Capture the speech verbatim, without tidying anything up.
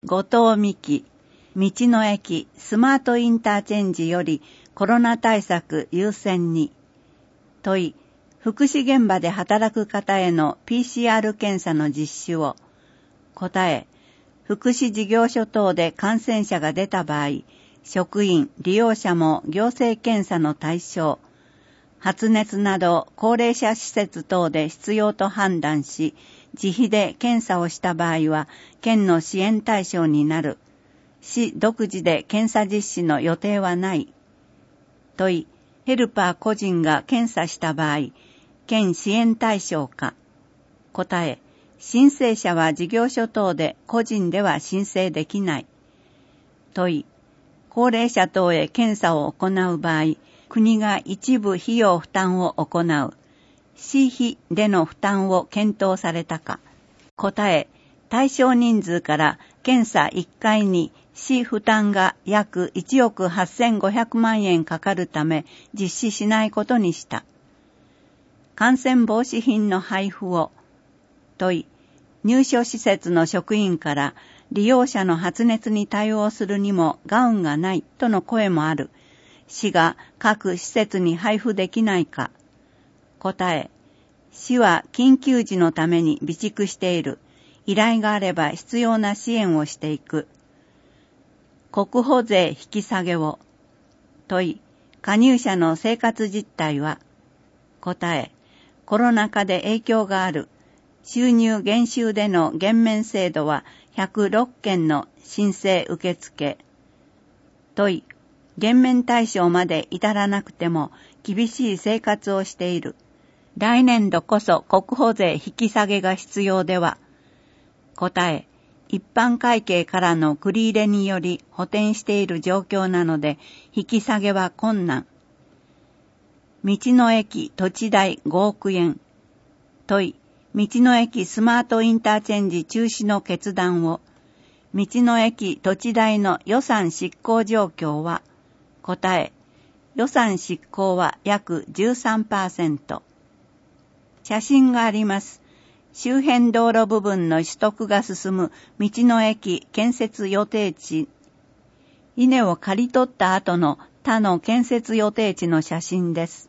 後藤美希、道の駅スマートインターチェンジよりコロナ対策優先に。問い、福祉現場で働く方への ピーシーアール 検査の実施を。答え、福祉事業所等で感染者が出た場合、職員、利用者も行政検査の対象、発熱など高齢者施設等で必要と判断し、自費で検査をした場合は、県の支援対象になる。市独自で検査実施の予定はない。問い、ヘルパー個人が検査した場合、県支援対象か。答え、申請者は事業所等で個人では申請できない。問い、高齢者等へ検査を行う場合、国が一部費用負担を行う。市費での負担を検討されたか。答え、対象人数から検査いっかいに市負担が約いちおくはっせんごひゃくまんえんかかるため実施しないことにした。感染防止品の配布を。問い、入所施設の職員から利用者の発熱に対応するにもガウンがないとの声もある。市が各施設に配布できないか。答え、市は緊急時のために備蓄している。依頼があれば必要な支援をしていく。国保税引き下げを。問い、加入者の生活実態は。答え、コロナ禍で影響がある。収入減収での減免制度はひゃくろっけんの申請受付。問い、減免対象まで至らなくても厳しい生活をしている。来年度こそ国保税引き下げが必要では。答え、一般会計からの繰り入れにより補填している状況なので引き下げは困難。道の駅土地代ごおくえん。問い、道の駅スマートインターチェンジ中止の決断を。道の駅土地代の予算執行状況は。答え、予算執行は約 じゅうさんパーセント。写真があります。周辺道路部分の取得が進む道の駅建設予定地。稲を刈り取った後の他の建設予定地の写真です。